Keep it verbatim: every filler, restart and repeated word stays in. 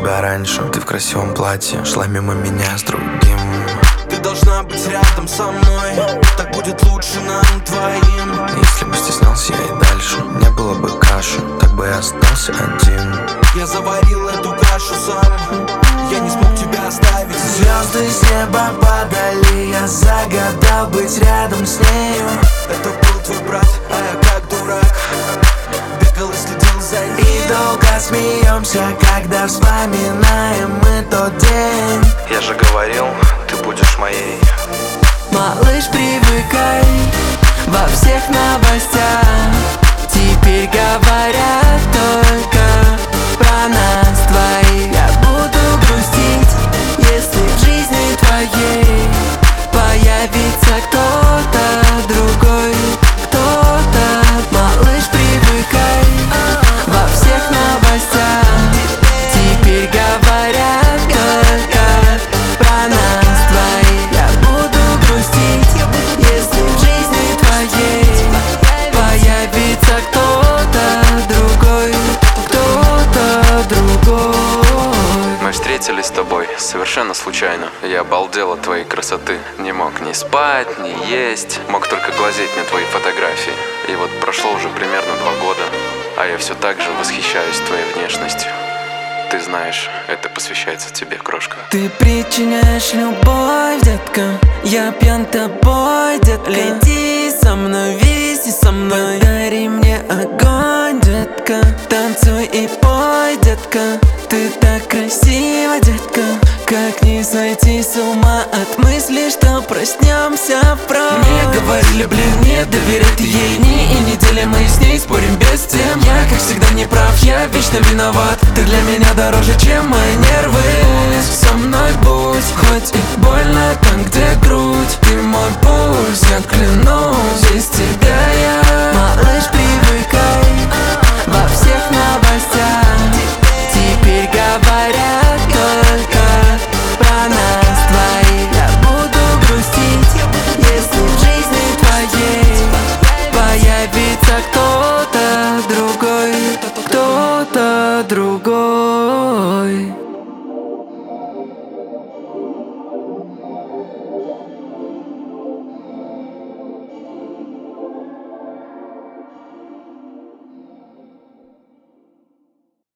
тебя раньше. Ты в красивом платье шла мимо меня с другим. Ты должна быть рядом со мной, так будет лучше нам двоим. Если бы стеснялся я и дальше, не было бы каши, так бы я остался один. Я заварил эту кашу сам, я не смог тебя оставить. Звезды с неба падали, я загадал быть рядом с нею. Это был твой брат, а я как дурак бегал и следил за ним. И долго смеемся, когда вспоминаем мы тот день. Я же говорил, ты будешь моей. Малыш, привыкай, во всех новостях теперь говорят только про нас двоих. Я буду грустить, если в жизни твоей появится кто-то другой, кто-то. Малыш, привыкай, во всех новостях теперь говорят только про нас двоих. Я буду грустить, если в жизни твоей появится кто-то другой, кто-то другой. Мы встретились с тобой совершенно случайно. Я обалдел от твоей красоты. Не мог ни спать, ни есть. Мог только глазеть на твои фотографии. И вот прошло уже примерно два года, а я все так же восхищаюсь твоей внешностью. Ты знаешь, это посвящается тебе, крошка. Ты причиняешь любовь, детка. Я пьян тобой, детка. Лети со мной, виси со мной. Подари мне огонь, детка. Танцуй и пой, детка. Ты так красива, детка. Как не сойти с ума от мысли, что проснемся впрок. Мне говорили, блин, не доверяй ты ей. Дни и недели мы с ней спорим без тем. Я, как всегда, не прав, я вечно виноват. Ты для меня дороже, чем мои нервы. Со мной будь, хоть и больно там, где грусть.